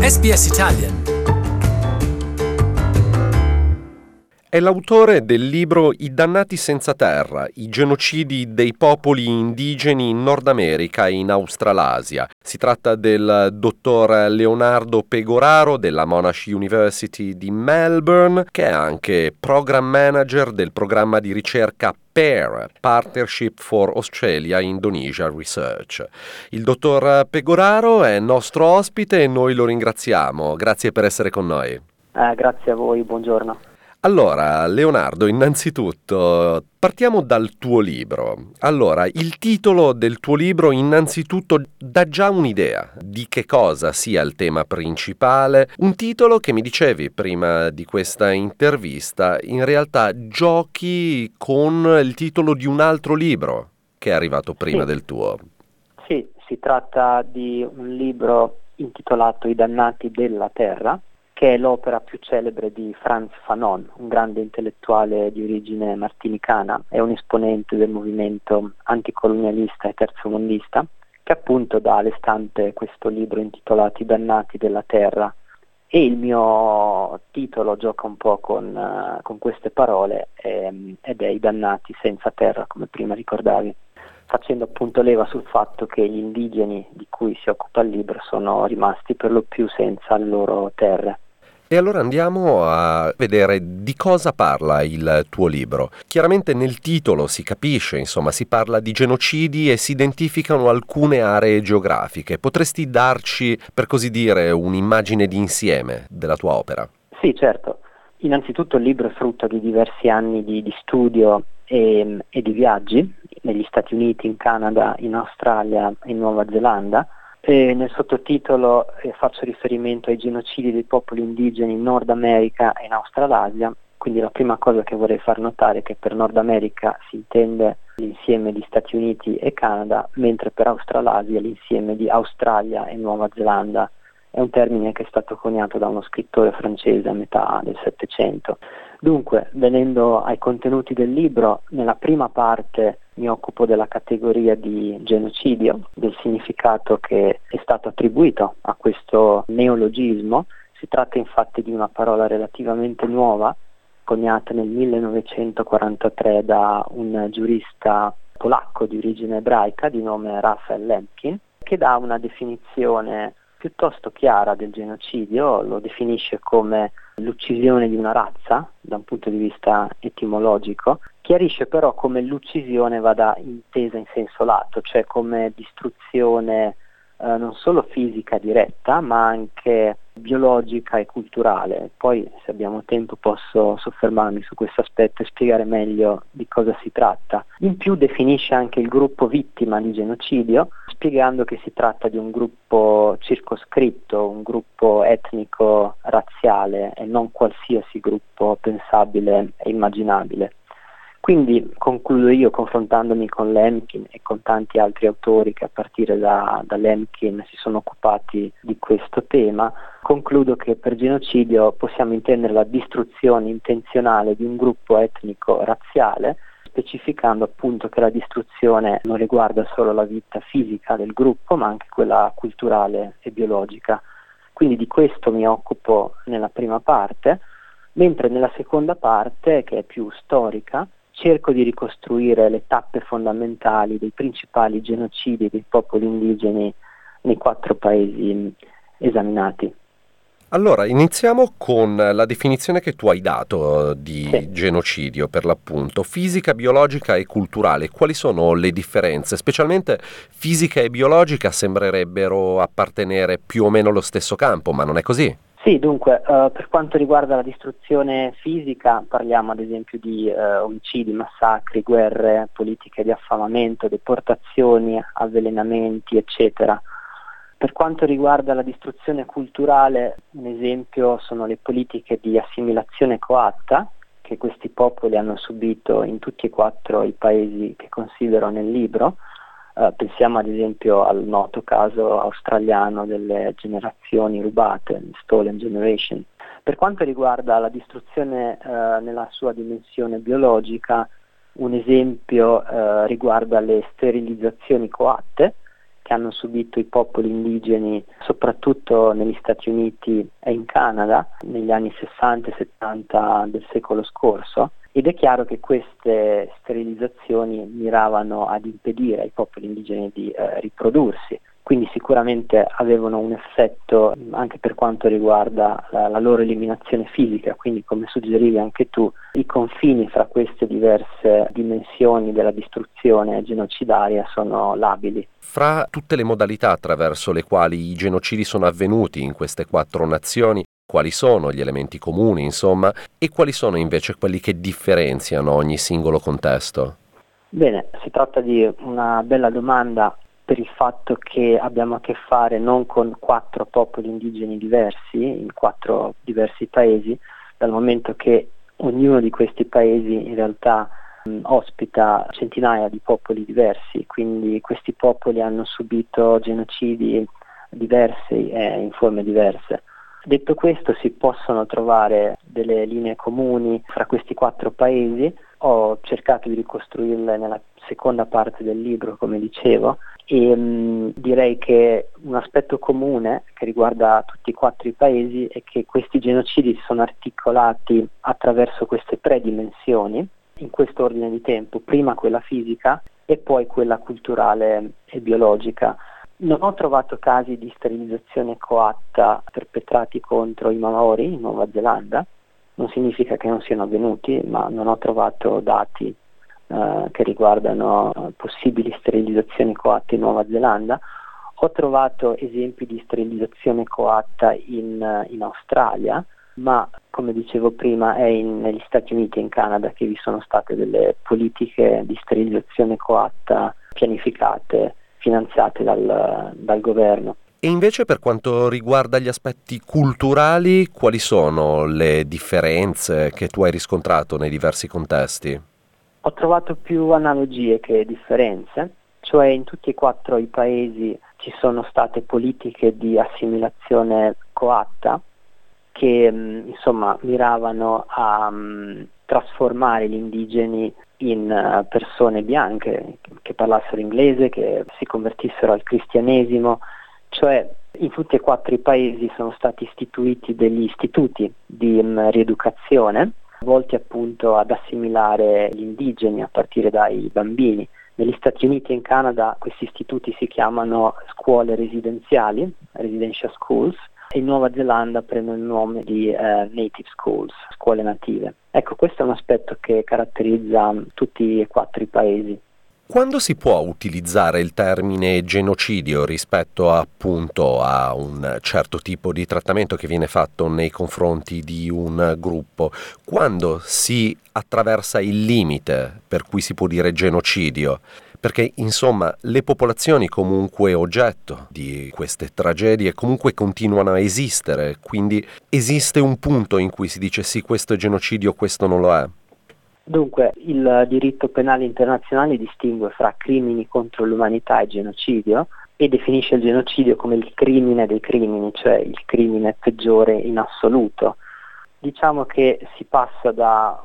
SBS Italian. È l'autore del libro I dannati senza terra, i genocidi dei popoli indigeni in Nord America e in Australasia. Si tratta del dottor Leonardo Pegoraro della Monash University di Melbourne, che è anche program manager del programma di ricerca PAIR, Partnership for Australia Indonesia Research. Il dottor Pegoraro è nostro ospite e noi lo ringraziamo. Grazie per essere con noi. Grazie a voi, buongiorno. Allora, Leonardo, innanzitutto partiamo dal tuo libro. Allora, il titolo del tuo libro innanzitutto dà già un'idea di che cosa sia il tema principale. Un titolo che mi dicevi prima di questa intervista, in realtà giochi con il titolo di un altro libro che è arrivato prima del tuo. Sì, si tratta di un libro intitolato I dannati della terra, che è l'opera più celebre di Frantz Fanon, un grande intellettuale di origine martinicana e un esponente del movimento anticolonialista e terzomondista, che appunto dà alle stampe questo libro intitolato I dannati della terra. E il mio titolo gioca un po' con queste parole ed è I dannati senza terra, come prima ricordavi, facendo appunto leva sul fatto che gli indigeni di cui si occupa il libro sono rimasti per lo più senza le loro terre. E allora andiamo a vedere di cosa parla il tuo libro. Chiaramente nel titolo si capisce, insomma, si parla di genocidi e si identificano alcune aree geografiche. Potresti darci, per così dire, un'immagine d'insieme della tua opera? Sì, certo. Innanzitutto il libro è frutto di diversi anni di studio e di viaggi negli Stati Uniti, in Canada, in Australia e in Nuova Zelanda. E nel sottotitolo faccio riferimento ai genocidi dei popoli indigeni in Nord America e in Australasia, quindi la prima cosa che vorrei far notare è che per Nord America si intende l'insieme di Stati Uniti e Canada, mentre per Australasia l'insieme di Australia e Nuova Zelanda. È un termine che è stato coniato da uno scrittore francese a metà del Settecento. Dunque, venendo ai contenuti del libro, nella prima parte mi occupo della categoria di genocidio, del significato che è stato attribuito a questo neologismo. Si tratta infatti di una parola relativamente nuova, coniata nel 1943 da un giurista polacco di origine ebraica di nome Raphael Lemkin, che dà una definizione piuttosto chiara del genocidio. Lo definisce come l'uccisione di una razza da un punto di vista etimologico, chiarisce però come l'uccisione vada intesa in senso lato, cioè come distruzione non solo fisica diretta ma anche biologica e culturale. Poi se abbiamo tempo posso soffermarmi su questo aspetto e spiegare meglio di cosa si tratta. In più definisce anche il gruppo vittima di genocidio, spiegando che si tratta di un gruppo circoscritto, un gruppo etnico razziale e non qualsiasi gruppo pensabile e immaginabile. Quindi concludo io confrontandomi con Lemkin e con tanti altri autori che a partire da Lemkin si sono occupati di questo tema. Concludo che per genocidio possiamo intendere la distruzione intenzionale di un gruppo etnico razziale, specificando appunto che la distruzione non riguarda solo la vita fisica del gruppo ma anche quella culturale e biologica. Quindi di questo mi occupo nella prima parte, mentre nella seconda parte, che è più storica, cerco di ricostruire le tappe fondamentali dei principali genocidi dei popoli indigeni nei 4 paesi esaminati. Allora, iniziamo con la definizione che tu hai dato di genocidio, per l'appunto, fisica, biologica e culturale. Quali sono le differenze? Specialmente fisica e biologica sembrerebbero appartenere più o meno allo stesso campo, ma non è così? Sì, dunque, per quanto riguarda la distruzione fisica, parliamo ad esempio di omicidi, massacri, guerre, politiche di affamamento, deportazioni, avvelenamenti, eccetera. Per quanto riguarda la distruzione culturale, un esempio sono le politiche di assimilazione coatta che questi popoli hanno subito in tutti e 4 i paesi che considero nel libro. Pensiamo ad esempio al noto caso australiano delle generazioni rubate, Stolen Generation. Per quanto riguarda la distruzione nella sua dimensione biologica, un esempio riguarda le sterilizzazioni coatte, che hanno subito i popoli indigeni, soprattutto negli Stati Uniti e in Canada, negli anni 60 e 70 del secolo scorso, ed è chiaro che queste sterilizzazioni miravano ad impedire ai popoli indigeni di riprodursi. Quindi sicuramente avevano un effetto anche per quanto riguarda la loro eliminazione fisica, quindi come suggerivi anche tu, i confini fra queste diverse dimensioni della distruzione genocidaria sono labili. Fra tutte le modalità attraverso le quali i genocidi sono avvenuti in queste 4 nazioni, quali sono gli elementi comuni, insomma, e quali sono invece quelli che differenziano ogni singolo contesto? Bene, si tratta di una bella domanda per il fatto che abbiamo a che fare non con 4 popoli indigeni diversi, in 4 diversi paesi, dal momento che ognuno di questi paesi in realtà ospita centinaia di popoli diversi, quindi questi popoli hanno subito genocidi diversi e in forme diverse. Detto questo, si possono trovare delle linee comuni fra questi 4 paesi. Ho cercato di ricostruirle nella seconda parte del libro, come dicevo, e direi che un aspetto comune che riguarda tutti e 4 i paesi è che questi genocidi si sono articolati attraverso queste 3 dimensioni, in questo ordine di tempo, prima quella fisica e poi quella culturale e biologica. Non ho trovato casi di sterilizzazione coatta perpetrati contro i Maori in Nuova Zelanda, non significa che non siano avvenuti, ma non ho trovato dati che riguardano possibili sterilizzazioni coatte in Nuova Zelanda. Ho trovato esempi di sterilizzazione coatta in Australia, ma come dicevo prima è negli Stati Uniti e in Canada che vi sono state delle politiche di sterilizzazione coatta pianificate, finanziate dal governo. E invece per quanto riguarda gli aspetti culturali, quali sono le differenze che tu hai riscontrato nei diversi contesti? Ho trovato più analogie che differenze, cioè in tutti e 4 i paesi ci sono state politiche di assimilazione coatta che insomma miravano a trasformare gli indigeni in persone bianche che parlassero inglese, che si convertissero al cristianesimo, cioè in tutti e 4 i paesi sono stati istituiti degli istituti di rieducazione volti appunto ad assimilare gli indigeni a partire dai bambini. Negli Stati Uniti e in Canada questi istituti si chiamano scuole residenziali, residential schools, e in Nuova Zelanda prendono il nome di native schools, scuole native. Ecco, questo è un aspetto che caratterizza tutti e 4 i paesi. Quando si può utilizzare il termine genocidio rispetto appunto a un certo tipo di trattamento che viene fatto nei confronti di un gruppo? Quando si attraversa il limite per cui si può dire genocidio? Perché insomma le popolazioni comunque oggetto di queste tragedie comunque continuano a esistere, quindi esiste un punto in cui si dice sì, questo è genocidio, questo non lo è. Dunque, il diritto penale internazionale distingue fra crimini contro l'umanità e genocidio e definisce il genocidio come il crimine dei crimini, cioè il crimine peggiore in assoluto. Diciamo che si passa da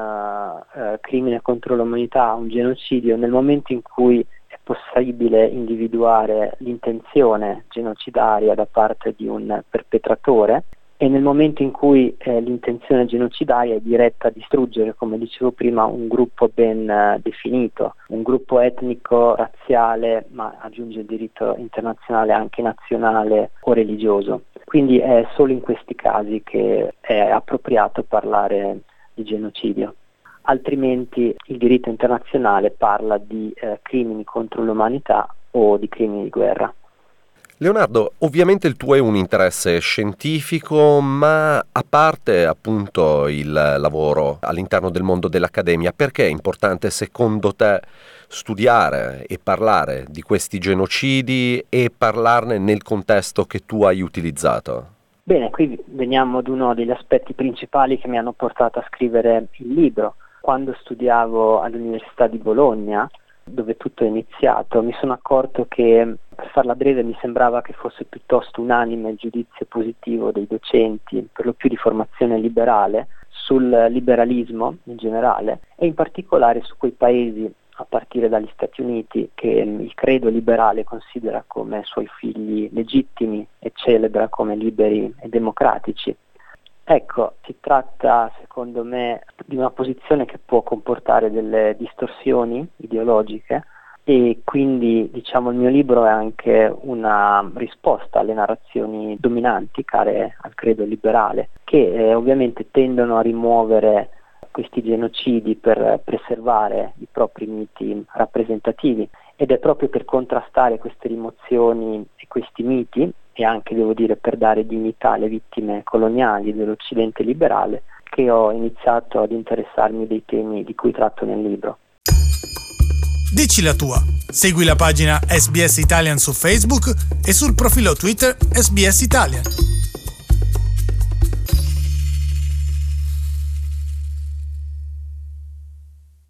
un crimine contro l'umanità a un genocidio nel momento in cui è possibile individuare l'intenzione genocidaria da parte di un perpetratore e nel momento in cui l'intenzione genocidaria è diretta a distruggere, come dicevo prima, un gruppo ben definito, un gruppo etnico, razziale, ma aggiunge il diritto internazionale anche nazionale o religioso. Quindi è solo in questi casi che è appropriato parlare di genocidio. Altrimenti il diritto internazionale parla di crimini contro l'umanità o di crimini di guerra. Leonardo, ovviamente il tuo è un interesse scientifico, ma a parte appunto il lavoro all'interno del mondo dell'accademia, perché è importante secondo te studiare e parlare di questi genocidi e parlarne nel contesto che tu hai utilizzato? Bene, qui veniamo ad uno degli aspetti principali che mi hanno portato a scrivere il libro. Quando studiavo all'Università di Bologna, dove tutto è iniziato, mi sono accorto che, per farla breve, mi sembrava che fosse piuttosto unanime il giudizio positivo dei docenti, per lo più di formazione liberale, sul liberalismo in generale e in particolare su quei paesi a partire dagli Stati Uniti, che il credo liberale considera come suoi figli legittimi e celebra come liberi e democratici. Ecco, si tratta secondo me di una posizione che può comportare delle distorsioni ideologiche, e quindi il mio libro è anche una risposta alle narrazioni dominanti care al credo liberale, che ovviamente tendono a rimuovere questi genocidi per preservare i propri miti rappresentativi, ed è proprio per contrastare queste rimozioni e questi miti, e anche devo dire per dare dignità alle vittime coloniali dell'Occidente liberale, che ho iniziato ad interessarmi dei temi di cui tratto nel libro. Dici la tua. Segui la pagina SBS Italian su Facebook e sul profilo Twitter SBS Italian.